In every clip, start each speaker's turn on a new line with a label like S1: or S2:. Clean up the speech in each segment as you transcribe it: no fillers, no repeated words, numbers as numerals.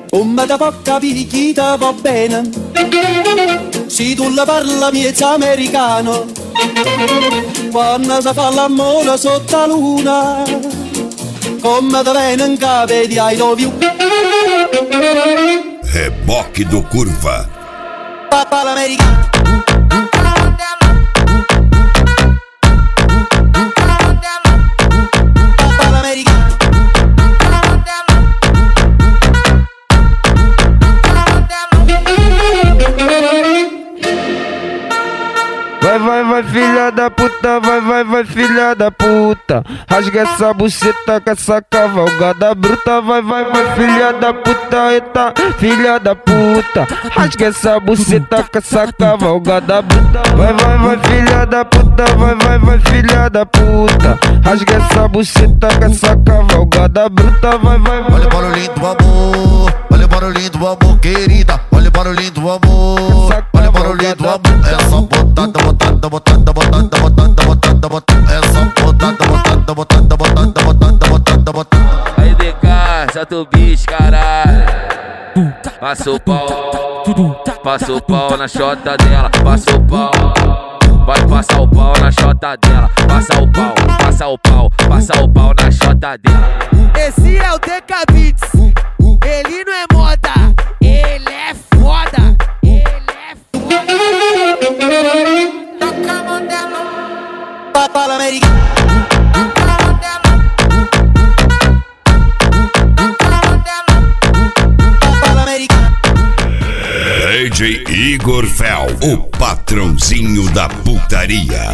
S1: Come da può capire chi te va bene, se tu la parla miezza americano, quando si fa l'amore sotto la luna, come te viene in capo di I love you.
S2: Reboque do Curva.
S1: Papà l'americano.
S3: Vai filha da puta, vai filha da puta. Rasga essa buceta com essa cavalgada bruta. Vai filha da puta, eita filha da puta. Rasga essa buceta com essa cavalgada bruta. Vai filha da puta, vai filha da puta. Rasga essa buceta com essa cavalgada bruta.
S4: Olha o barulhinho do amor, olha o barulhinho do amor, querida. Olha o barulhinho do amor, olha o barulhinho do amor. Essa botada, botada, botada, botada, botada, botada, botada. Essa botada, botada, botada, botada, botada, botada, botada.
S5: Aí DK, solta o bicho, caralho. Passa o pau na chota dela. Passa o pau, vai passar o pau na chota dela. Passa o pau na chota dela.
S6: Esse é o DK Beats, ele não é moda, ele é foda. Toca a modelo,
S1: Papà l'americano.
S2: DJ Igor Fel, o patrãozinho da putaria.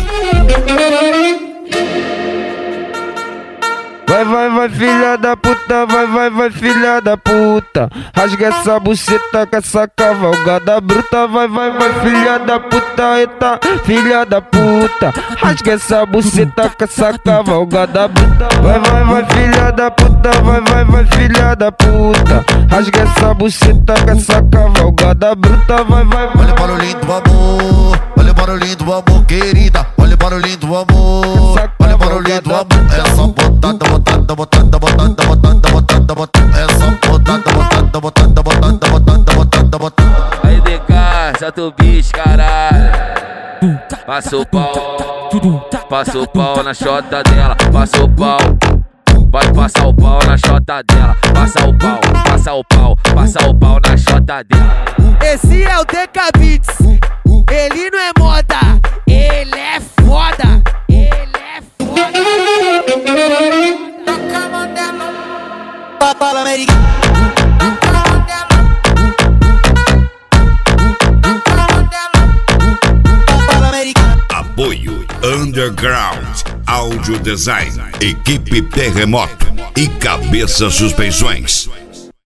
S3: Vai filha da puta, vai filha da puta. Rasga essa buceta com essa cavalgada bruta. Vai filha da puta, eita filha da puta. Rasga essa buceta com essa cavalgada bruta. Vai filha da puta, vai filha da puta. Rasga essa buceta com essa cavalgada bruta.
S4: Olha o barulhinho do amor, olha o barulhinho do amor, querida. Olha o barulhinho do amor, olha o barulhinho do amor. Essa botada, botada, botada, botada, botada, botada, botada. Essa botada, botada, botada, botada, botada, botada, botada.
S5: Aí DK, solta o bicho, caralho. Passa o pau na chota dela. Passa o pau, vai passar o pau na chota dela. Passa o pau na chota dela.
S6: esse é o DK Beats, ele não é moda, ele é foda. Toca a modelo,
S1: Papà l'americano.
S2: Apoio Underground Audio Design, Equipe Terremoto e Cabeça Suspensões.